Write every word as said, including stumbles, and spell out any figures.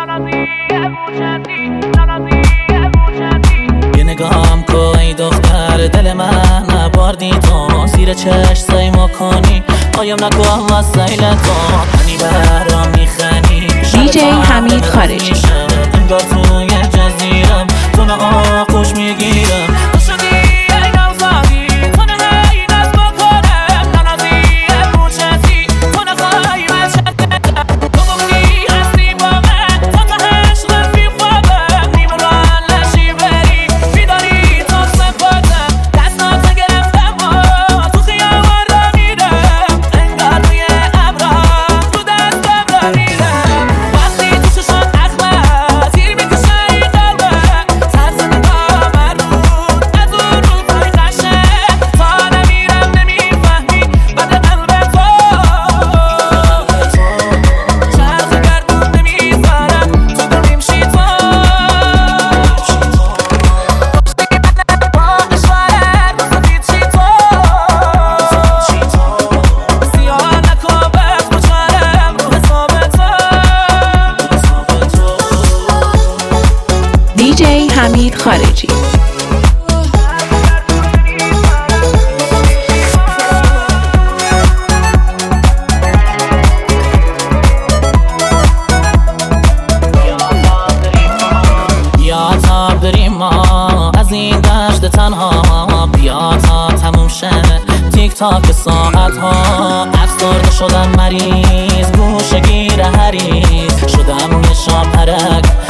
یه نگاهم که ای دختر دل من نباردی تو زیر چشم سیما کنی آیم نگاه و سیل تو هنی برام میخنی دی جی حمید خارجی انگار توی جزیرم تو نه آغوش میگیرم دی جی حمید خارجی بیا تا بریم ما از این دشت تنها بیا تا تموم شه تیک تاک ساعت ها افسرده شدم مریض گوشه گیر حریص شدم یه شاپرک